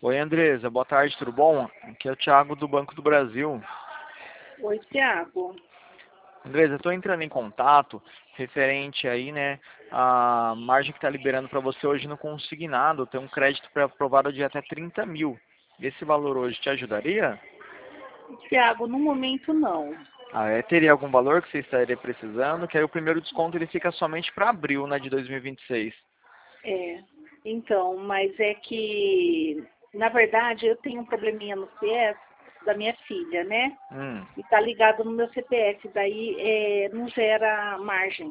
Oi, Andresa. Boa tarde, tudo bom? Aqui é o Thiago do Banco do Brasil. Oi, Tiago. Andresa, eu estou entrando em contato referente aí, né, a margem que está liberando para você hoje no consignado. Tem um crédito pré-aprovado de até 30 mil. Esse valor hoje te ajudaria? Tiago, no momento não. Teria algum valor que você estaria precisando? Que aí o primeiro desconto ele fica somente para abril, né, de 2026. É, então, mas é que, na verdade, eu tenho um probleminha no CES da minha filha, né? Hum. E tá ligado no meu CPF, daí não gera margem.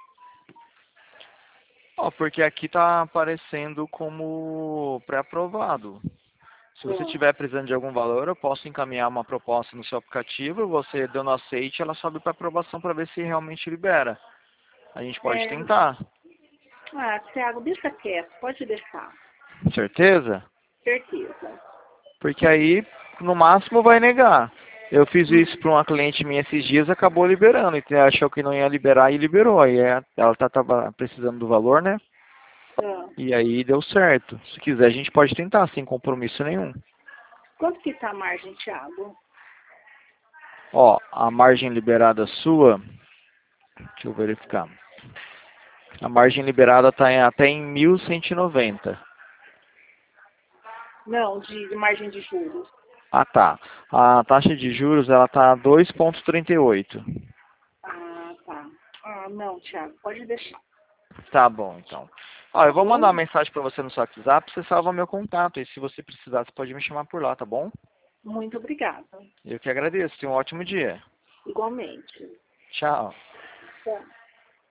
Ó, porque aqui está aparecendo como pré-aprovado. Se você Ah, estiver precisando de algum valor, eu posso encaminhar uma proposta no seu aplicativo, você dando aceite, ela sobe para aprovação para ver se realmente libera. A gente pode é, tentar. Tiago, deixa quieto, pode deixar. Certeza? Certeza. Porque aí, no máximo, vai negar. Eu fiz Hum, isso para uma cliente minha esses dias, acabou liberando. E achou que não ia liberar e liberou. Aí ela tava precisando do valor, né? ah. E aí deu certo. Se quiser, a gente pode tentar, sem compromisso nenhum. Quanto que tá a margem, Tiago? Ó, a margem liberada sua, deixa eu verificar. A margem liberada está até em 1.190. Não, de margem de juros. Ah, tá. A taxa de juros ela está 2,38. Ah, tá. Ah, não, Tiago, pode deixar. Tá bom, então. Ó, Tá eu vou mandar uma bom? mensagem para você no seu WhatsApp, você salva meu contato. E se você precisar, você pode me chamar por lá, tá bom? Muito obrigada. Eu que agradeço. Tenha um ótimo dia. Igualmente. Tchau. Tchau.